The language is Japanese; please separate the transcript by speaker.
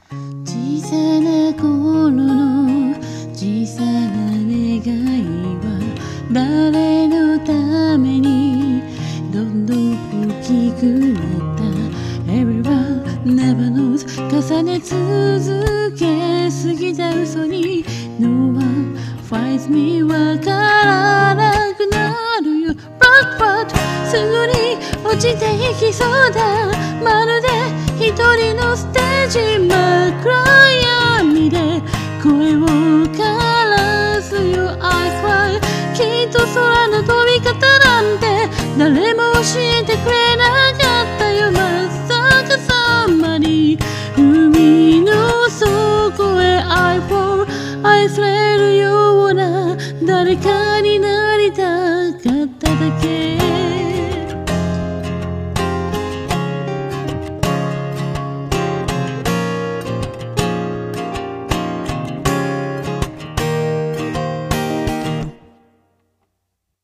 Speaker 1: 小さな頃の小さな願いは誰のためにどんどん大きくなった。 Everyone never knows 重ね続けすぎた嘘に No one finds me わからなくなるよ But すぐに落ちていきそうだ。まるで一人のステージ真っ暗闇で声を枯らすよ I cry きっと空の飛び方なんて誰も教えて